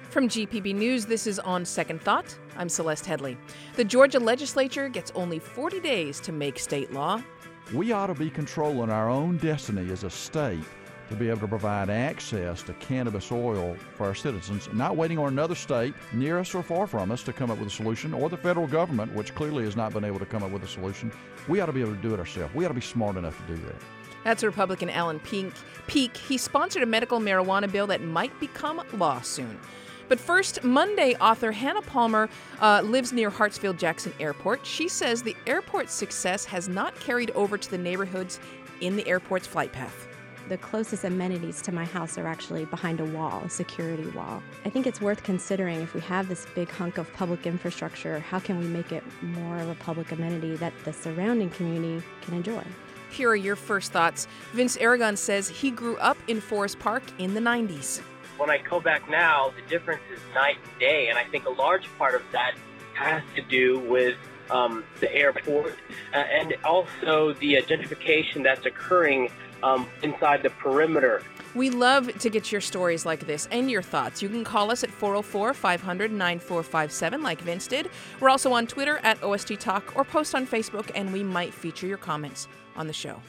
From GPB News, this is On Second Thought. I'm Celeste Headley. The Georgia legislature gets only 40 days to make state law. We ought to be controlling our own destiny as a state to be able to provide access to cannabis oil for our citizens, not waiting on another state near us or far from us to come up with a solution, or the federal government, which clearly has not been able to come up with a solution. We ought to be able to do it ourselves. We ought to be smart enough to do that. That's Republican Alan Peake. He sponsored a medical marijuana bill that might become law soon. But first, Monday author Hannah Palmer lives near Hartsfield-Jackson Airport. She says the airport's success has not carried over to the neighborhoods in the airport's flight path. The closest amenities to my house are actually behind a wall, a security wall. I think it's worth considering, if we have this big hunk of public infrastructure, how can we make it more of a public amenity that the surrounding community can enjoy? Here are your first thoughts. Vince Aragon says he grew up in Forest Park in the 90s. When I go back now, the difference is night and day, and I think a large part of that has to do with the airport and also the gentrification that's occurring inside the perimeter. We love to get your stories like this and your thoughts. You can call us at 404-500-9457 like Vince did. We're also on Twitter at OST Talk, or post on Facebook, and we might feature your comments on the show.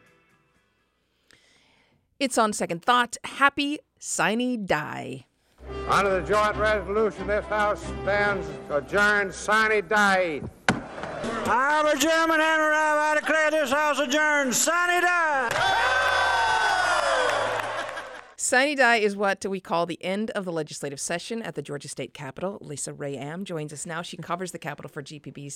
It's On Second Thought. Happy Sine Die. Under the joint resolution, this House stands adjourned sine die. I'm a German and I declare this House adjourned sine die. Sine Die is what we call the end of the legislative session at the Georgia State Capitol. Lisa Ray-Am joins us now. She covers the Capitol for GPB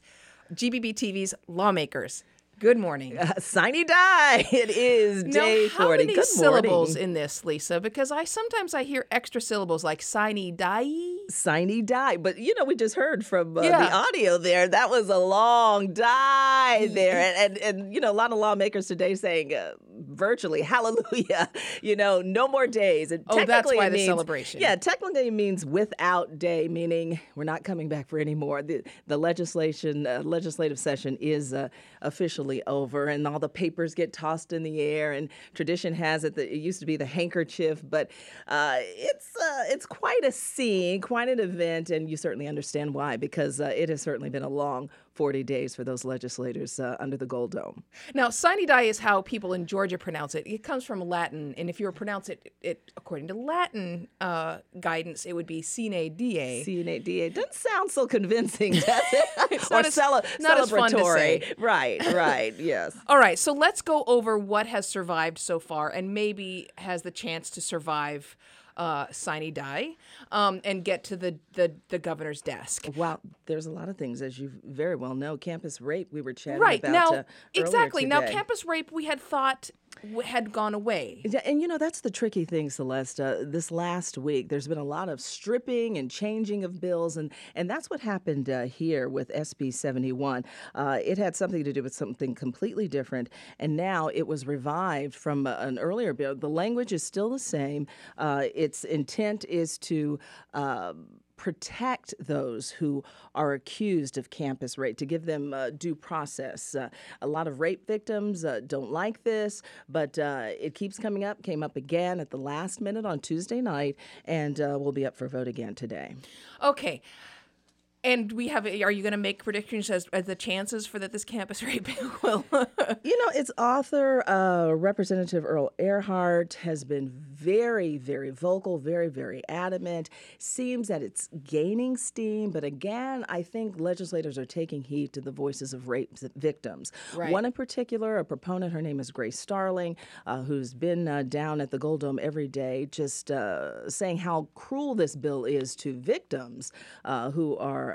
TV's Lawmakers. Good morning. Sine Die. It is day 40. How many Good syllables morning. in this, Lisa? Because sometimes I hear extra syllables like sine die. Sine Die. But, we just heard from the audio there. That was a long die there. And a lot of lawmakers today saying virtually, hallelujah, no more days. And that's why the celebration. Yeah, technically it means without day, meaning we're not coming back for any more. The legislative session is officially over, and all the papers get tossed in the air, and tradition has it that it used to be the handkerchief, but it's quite a scene, quite an event, and you certainly understand why, because it has certainly been a long 40 days for those legislators under the Gold Dome. Now, sine die is how people in Georgia pronounce it. It comes from Latin, and if you were to pronounce it according to Latin guidance, it would be sine die. Sine die. Doesn't sound so convincing, does it? It's or not as fun to say. Right, yes. All right, so let's go over what has survived so far and maybe has the chance to survive sine die and get to the governor's desk. Well, there's a lot of things, as you very well know. Campus rape, we were chatting right. about Now, earlier exactly. today. Now, campus rape, we had thought had gone away. Yeah, and that's the tricky thing, Celeste. This last week, there's been a lot of stripping and changing of bills, and that's what happened here with SB 71. It had something to do with something completely different, and now it was revived from an earlier bill. The language is still the same. Its intent is to protect those who are accused of campus rape, to give them due process. A lot of rape victims don't like this, but it keeps coming up, came up again at the last minute on Tuesday night, and will be up for vote again today. Okay. And are you going to make predictions as the chances for that this campus rape will? Its author, Representative Earl Earhart, has been very, very vocal, very, very adamant. Seems that it's gaining steam, but again, I think legislators are taking heed to the voices of rape victims. Right. One in particular, a proponent, her name is Grace Starling, who's been down at the Gold Dome every day, just saying how cruel this bill is to victims who are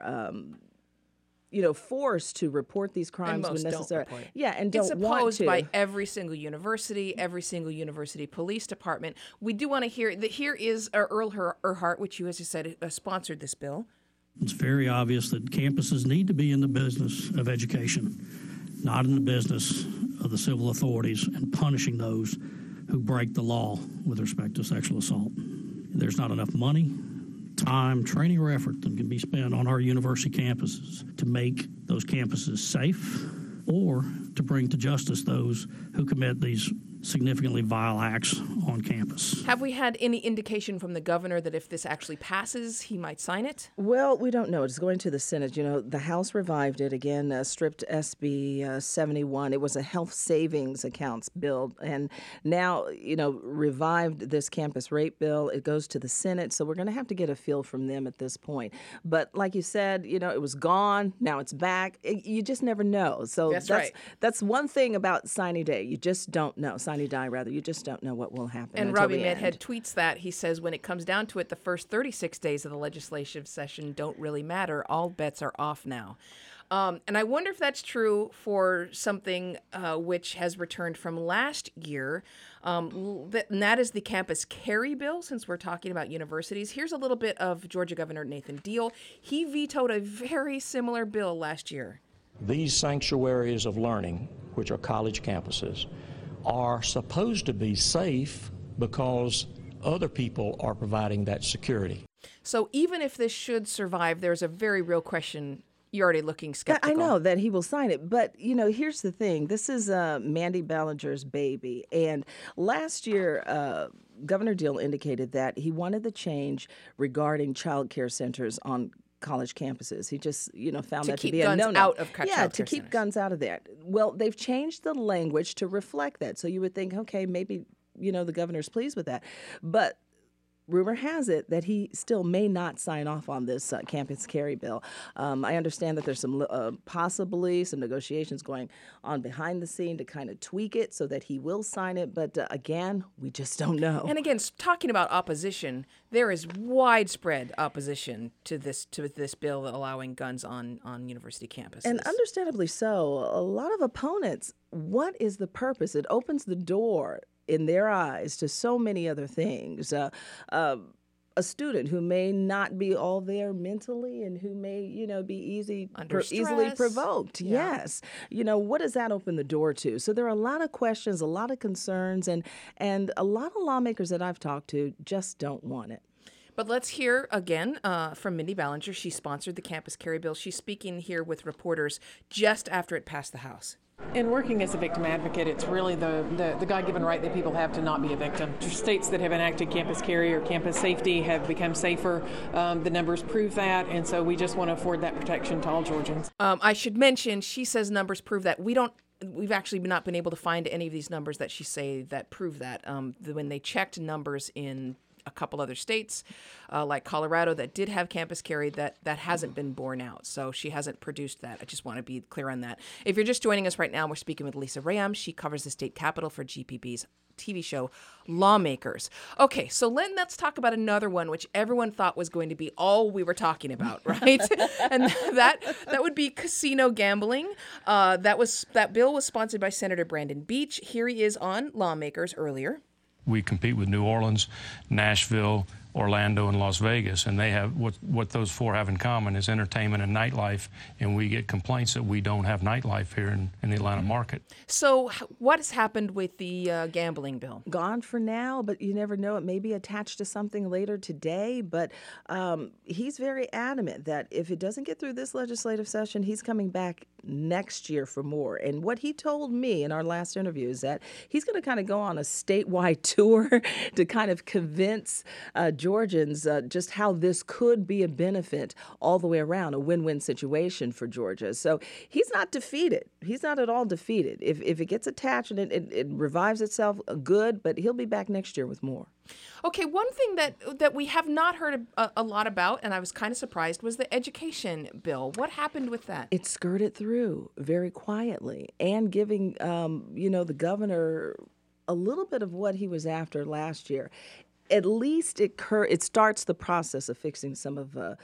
forced to report these crimes when necessary. And don't want to. It's opposed by every single university police department. We do want to hear that. Here is Earl Earhart, which you, as you said, sponsored this bill. It's very obvious that campuses need to be in the business of education, not in the business of the civil authorities and punishing those who break the law with respect to sexual assault. There's not enough money, time, training, or effort that can be spent on our university campuses to make those campuses safe or to bring to justice those who commit these significantly vile acts on campus. Have we had any indication from the governor that if this actually passes, he might sign it? Well, we don't know. It's going to the Senate. You know, the House revived it again, stripped SB 71. It was a health savings accounts bill, and now, you know, revived this campus rape bill. It goes to the Senate, so we're going to have to get a feel from them at this point. But like you said, you know, it was gone. Now it's back. You just never know. So That's right. That's one thing about Sine Day. You just don't know. Sine Die, rather. You just don't know what will happen. And until Robbie the Medhead end. tweets that. He says, when it comes down to it, the first 36 days of the legislative session don't really matter. All bets are off now. And I wonder if that's true for something which has returned from last year, and that is the campus carry bill, since we're talking about universities. Here's a little bit of Georgia Governor Nathan Deal. He vetoed a very similar bill last year. These sanctuaries of learning, which are college campuses, are supposed to be safe because other people are providing that security. So even if this should survive, there's a very real question. You're already looking skeptical. I know that he will sign it, but, you know, here's the thing. This is Mandy Ballinger's baby, and last year, Governor Deal indicated that he wanted the change regarding child care centers on college campuses. He just, you know, found that to be a no-no. To keep guns out of child care to keep centers. guns out of that. Well, they've changed the language to reflect that. So you would think, okay, maybe, you know, the governor's pleased with that. But rumor has it that he still may not sign off on this campus carry bill. I understand that there's some possibly some negotiations going on behind the scene to kind of tweak it so that he will sign it. But again, we just don't know. And again, talking about opposition, there is widespread opposition to this bill allowing guns on university campuses. And understandably so. A lot of opponents, what is the purpose? It opens the door in their eyes to so many other things. A student who may not be all there mentally and who may, you know, be easily provoked. Yeah. Yes. You know, what does that open the door to? So there are a lot of questions, a lot of concerns, and a lot of lawmakers that I've talked to just don't want it. But let's hear again from Mindy Ballinger. She sponsored the campus carry bill. She's speaking here with reporters just after it passed the House. In working as a victim advocate, it's really the God-given right that people have to not be a victim. States that have enacted campus carry or campus safety have become safer. The numbers prove that, and so we just want to afford that protection to all Georgians. I should mention, she says numbers prove that. We've actually not been able to find any of these numbers that she say that prove that. When they checked numbers in a couple other states, like Colorado, that did have campus carry, that hasn't been borne out. So she hasn't produced that. I just want to be clear on that. If you're just joining us right now, we're speaking with Lisa Ram. She covers the state capitol for GPB's TV show Lawmakers. Okay, so let's talk about another one which everyone thought was going to be all we were talking about, right? And that would be casino gambling. That bill was sponsored by Senator Brandon Beach. Here he is on Lawmakers earlier. We compete with New Orleans, Nashville, Orlando, and Las Vegas, and they have what those four have in common is entertainment and nightlife, and we get complaints that we don't have nightlife here in the Atlanta market. So what has happened with the gambling bill? Gone for now, but you never know. It may be attached to something later today, but he's very adamant that if it doesn't get through this legislative session, he's coming back next year for more. And what he told me in our last interview is that he's going to kind of go on a statewide tour to kind of convince Georgians just how this could be a benefit all the way around, a win-win situation for Georgia. So he's not defeated. He's not at all defeated. If it gets attached and it revives itself, good, but he'll be back next year with more. Okay, one thing that we have not heard a lot about, and I was kind of surprised, was the education bill. What happened with that? It skirted through very quietly and giving, the governor a little bit of what he was after last year. At least it starts the process of fixing some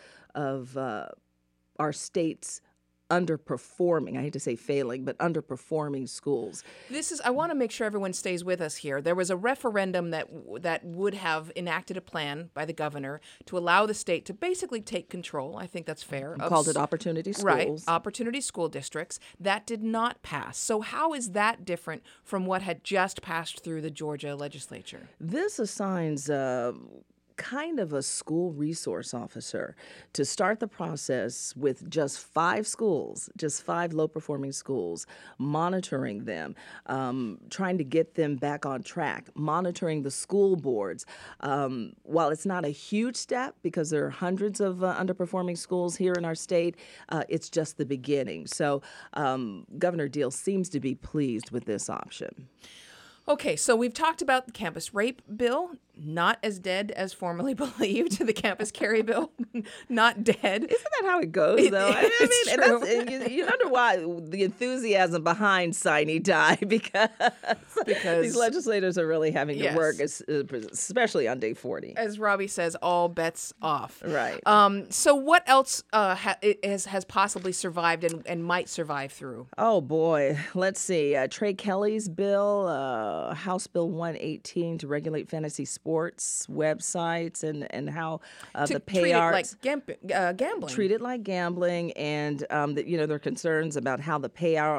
of our state's underperforming, I hate to say failing, but underperforming schools. I want to make sure everyone stays with us here. There was a referendum that would have enacted a plan by the governor to allow the state to basically take control. I think that's fair. Called it Opportunity Schools. Right, Opportunity School Districts. That did not pass. So how is that different from what had just passed through the Georgia legislature? This assigns kind of a school resource officer to start the process with just 5 schools, just 5 low-performing schools, monitoring them, trying to get them back on track, monitoring the school boards. While it's not a huge step because there are hundreds of underperforming schools here in our state, it's just the beginning. So Governor Deal seems to be pleased with this option. Okay, so we've talked about the campus rape bill, not as dead as formerly believed. The campus carry bill, not dead. Isn't that how it goes, though? It's true. And you wonder why the enthusiasm behind Sine Die, because these legislators are really having to work, especially on day 40. As Robbie says, all bets off. Right. So what else has possibly survived and might survive through? Oh, boy. Let's see. Trey Kelly's bill, House Bill 118 to regulate fantasy sports websites and how the payouts treat it like gambling, and there are concerns about how the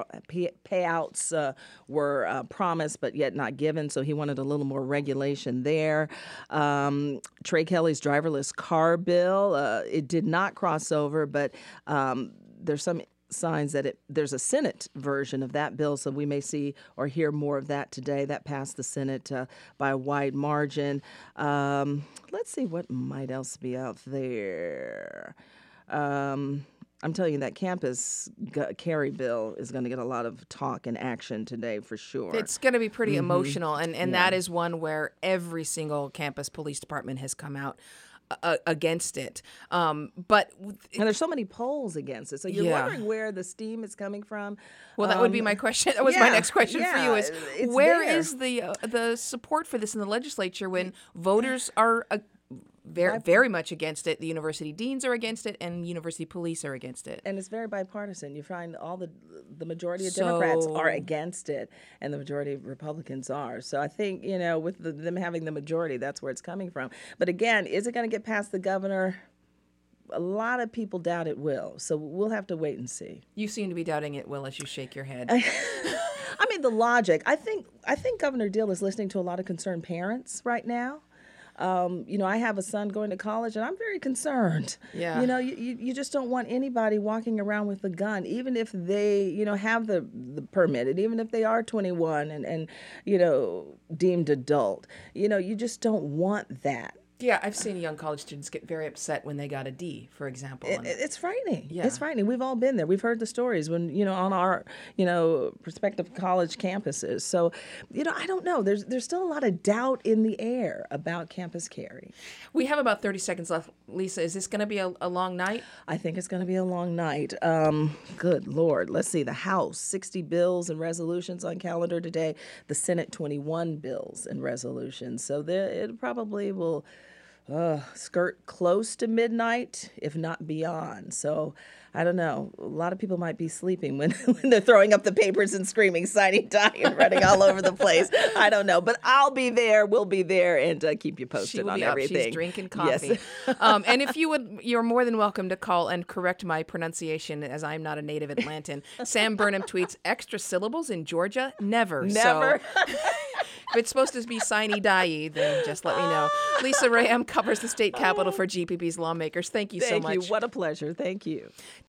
payouts were promised but yet not given. So he wanted a little more regulation there. Trey Kelly's driverless car bill, it did not cross over, but there's some signs that there's a Senate version of that bill, so we may see or hear more of that today. That passed the Senate by a wide margin. Let's see what might else be out there. I'm telling you, that campus carry bill is going to get a lot of talk and action today for sure. It's going to be pretty emotional, and that is one where every single campus police department has come out against it. And there's so many polls against it. So you're wondering where the steam is coming from. Well, that would be my question. That was my next question for you is where is the support for this in the legislature when voters are very much against it? The university deans are against it, and university police are against it. And it's very bipartisan. You find all the majority of Democrats are against it, and the majority of Republicans are. So I think, with them having the majority, that's where it's coming from. But again, is it going to get past the governor? A lot of people doubt it will. So we'll have to wait and see. You seem to be doubting it will as you shake your head. I mean, the logic. I think Governor Deal is listening to a lot of concerned parents right now. I have a son going to college, and I'm very concerned. Yeah. You just don't want anybody walking around with a gun, even if they, have the permitted, even if they are 21 and deemed adult. You just don't want that. Yeah, I've seen young college students get very upset when they got a D, for example. It's frightening. Yeah. It's frightening. We've all been there. We've heard the stories when, on our, prospective college campuses. So, I don't know. There's still a lot of doubt in the air about campus carry. We have about 30 seconds left. Lisa, is this going to be a long night? I think it's going to be a long night. Good Lord. Let's see. The House, 60 bills and resolutions on calendar today. The Senate, 21 bills and resolutions. So it probably will skirt close to midnight, if not beyond. So I don't know. A lot of people might be sleeping when they're throwing up the papers and screaming, Sine Die, and running all over the place. I don't know. But I'll be there. We'll be there and keep you posted on everything. She's drinking coffee. Yes. And if you're more than welcome to call and correct my pronunciation, as I'm not a native Atlantan. Sam Burnham tweets, extra syllables in Georgia? Never. Never. So, if it's supposed to be Sine Die, then just let me know. Lisa Rayam covers the state capitol for GPP's lawmakers. Thank you so much. Thank you. What a pleasure. Thank you.